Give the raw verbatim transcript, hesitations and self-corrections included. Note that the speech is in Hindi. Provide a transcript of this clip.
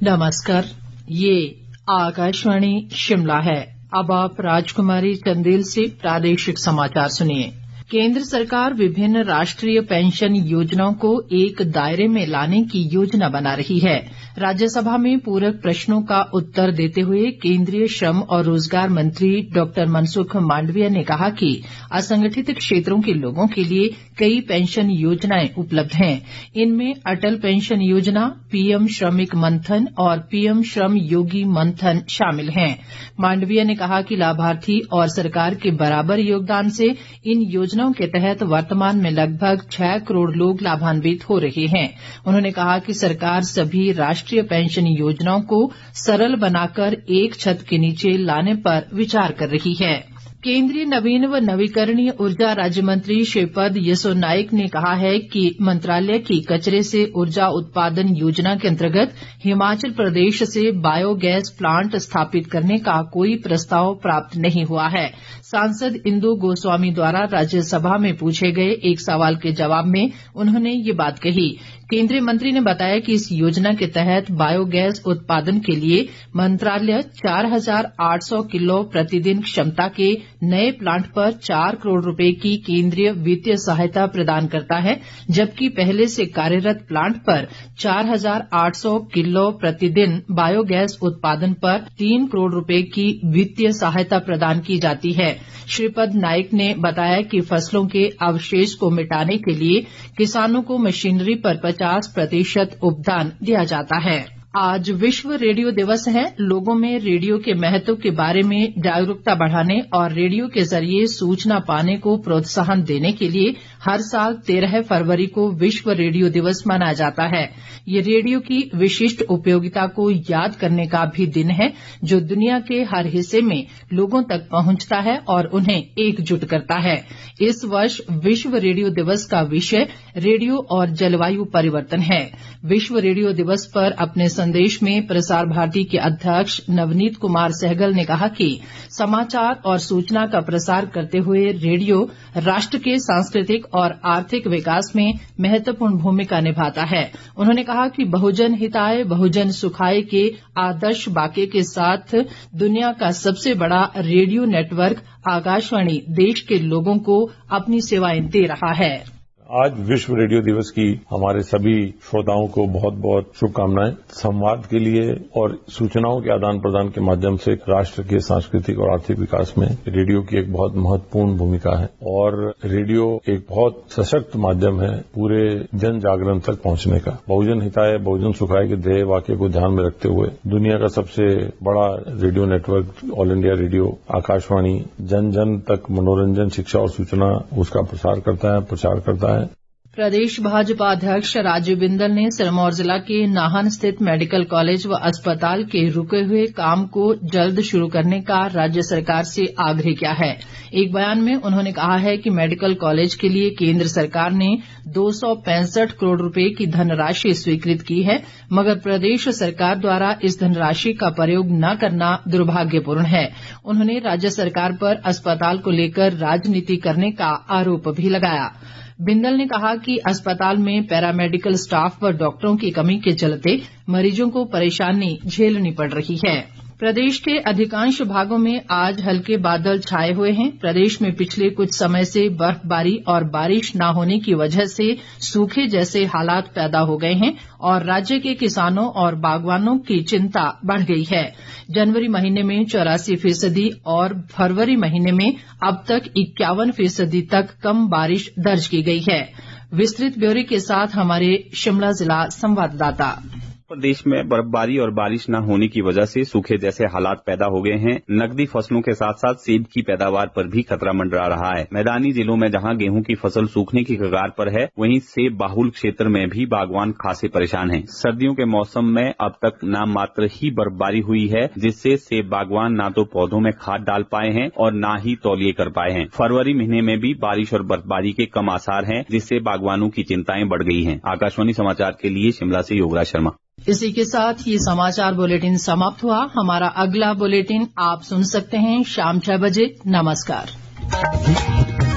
नमस्कार, ये आकाशवाणी शिमला है। अब आप राजकुमारी चंदेल से प्रादेशिक समाचार सुनिए। केंद्र सरकार विभिन्न राष्ट्रीय पेंशन योजनाओं को एक दायरे में लाने की योजना बना रही है। राज्यसभा में पूरक प्रश्नों का उत्तर देते हुए केंद्रीय श्रम और रोजगार मंत्री डॉक्टर मनसुख मांडविया ने कहा कि असंगठित क्षेत्रों के लोगों के लिए कई पेंशन योजनाएं उपलब्ध हैं। इनमें अटल पेंशन योजना, पीएम श्रमिक मंथन और पीएम श्रम योगी मंथन शामिल हैं। मांडविया ने कहा कि लाभार्थी और सरकार के बराबर योगदान से इन योजनाओं के तहत वर्तमान में लगभग छह करोड़ लोग लाभान्वित हो रहे हैं। उन्होंने कहा कि सरकार सभी राष्ट्रीय पेंशन योजनाओं को सरल बनाकर एक छत के नीचे लाने पर विचार कर रही है। केंद्रीय नवीन व नवीकरणीय ऊर्जा राज्य मंत्री श्रीपद यसो नाइक ने कहा है कि मंत्रालय की कचरे से ऊर्जा उत्पादन योजना के अंतर्गत हिमाचल प्रदेश से बायोगैस प्लांट स्थापित करने का कोई प्रस्ताव प्राप्त नहीं हुआ है। सांसद इंदु गोस्वामी द्वारा राज्यसभा में पूछे गए एक सवाल के जवाब में उन्होंने ये बात कही। केंद्रीय मंत्री ने बताया कि इस योजना के तहत बायोगैस उत्पादन के लिए मंत्रालय चार हजार आठ सौ किलो प्रतिदिन क्षमता के नए प्लांट पर चार करोड़ रुपए की केंद्रीय वित्तीय सहायता प्रदान करता है, जबकि पहले से कार्यरत प्लांट पर चार हजार आठ सौ किलो प्रतिदिन बायोगैस उत्पादन पर तीन करोड़ रुपए की वित्तीय सहायता प्रदान की जाती है। श्रीपद नाइक ने बताया कि फसलों के अवशेष को मिटाने के लिए किसानों को मशीनरी पर पचास प्रतिशत उपदान दिया जाता है। आज विश्व रेडियो दिवस है। लोगों में रेडियो के महत्व के बारे में जागरूकता बढ़ाने और रेडियो के जरिए सूचना पाने को प्रोत्साहन देने के लिए हर साल तेरह फरवरी को विश्व रेडियो दिवस मनाया जाता है। ये रेडियो की विशिष्ट उपयोगिता को याद करने का भी दिन है, जो दुनिया के हर हिस्से में लोगों तक पहुंचता है और उन्हें एकजुट करता है। इस वर्ष विश्व रेडियो दिवस का विषय रेडियो और जलवायु परिवर्तन है। विश्व रेडियो दिवस पर अपने संदेश में प्रसार भारती के अध्यक्ष नवनीत कुमार सहगल ने कहा कि समाचार और सूचना का प्रसार करते हुए रेडियो राष्ट्र के सांस्कृतिक और आर्थिक विकास में महत्वपूर्ण भूमिका निभाता है। उन्होंने कहा कि बहुजन हिताय बहुजन सुखाय के आदर्श वाक्य के साथ दुनिया का सबसे बड़ा रेडियो नेटवर्क आकाशवाणी देश के लोगों को अपनी सेवाएं दे रहा है। आज विश्व रेडियो दिवस की हमारे सभी श्रोताओं को बहुत बहुत शुभकामनाएं। संवाद के लिए और सूचनाओं के आदान प्रदान के माध्यम से राष्ट्र के सांस्कृतिक और आर्थिक विकास में रेडियो की एक बहुत महत्वपूर्ण भूमिका है और रेडियो एक बहुत सशक्त माध्यम है पूरे जन जागरण तक पहुंचने का। बहुजन हिताय बहुजन सुखाय के ध्येय वाक्य को ध्यान में रखते हुए दुनिया का सबसे बड़ा radio network all India radio Akashvani जन जन तक मनोरंजन, शिक्षा और सूचना उसका प्रसार करता है प्रचार करता है। प्रदेश भाजपा अध्यक्ष राजीव बिंदल ने सिरमौर जिला के नाहन स्थित मेडिकल कॉलेज व अस्पताल के रुके हुए काम को जल्द शुरू करने का राज्य सरकार से आग्रह किया है। एक बयान में उन्होंने कहा है कि मेडिकल कॉलेज के लिए केंद्र सरकार ने दो सौ पैंसठ करोड़ रुपए की धनराशि स्वीकृत की है, मगर प्रदेश सरकार द्वारा इस धनराशि का प्रयोग न करना दुर्भाग्यपूर्ण है। उन्होंने राज्य सरकार पर अस्पताल को लेकर राजनीति करने का आरोप भी लगाया। बिंदल ने कहा कि अस्पताल में पैरामेडिकल स्टाफ व डॉक्टरों की कमी के चलते मरीजों को परेशानी झेलनी पड़ रही है। प्रदेश के अधिकांश भागों में आज हल्के बादल छाए हुए हैं। प्रदेश में पिछले कुछ समय से बर्फबारी और बारिश न होने की वजह से सूखे जैसे हालात पैदा हो गए हैं और राज्य के किसानों और बागवानों की चिंता बढ़ गई है। जनवरी महीने में चौरासी फीसदी और फरवरी महीने में अब तक इक्यावन फीसदी तक कम बारिश दर्ज की गई है। विस्तृत ब्यौरे के साथ हमारे शिमला जिला संवाददाता। प्रदेश में बर्फबारी और बारिश न होने की वजह से सूखे जैसे हालात पैदा हो गए हैं। नकदी फसलों के साथ साथ सेब की पैदावार पर भी खतरा मंडरा रहा है। मैदानी जिलों में जहां गेहूं की फसल सूखने की कगार पर है, वहीं सेब बाहुल क्षेत्र में भी बागवान खासे परेशान हैं। सर्दियों के मौसम में अब तक नाम मात्र ही बर्फबारी हुई है, जिससे सेब बागवान ना तो पौधों में खाद डाल पाए हैं और ना ही तौलिए कर पाए हैं। फरवरी महीने में भी बारिश और बर्फबारी के कम आसार हैं, जिससे बागवानों की चिंताएं बढ़ गई हैं। आकाशवाणी समाचार के लिए शिमला से योगराज शर्मा। इसी के साथ ये समाचार बुलेटिन समाप्त हुआ। हमारा अगला बुलेटिन आप सुन सकते हैं शाम छह बजे। नमस्कार।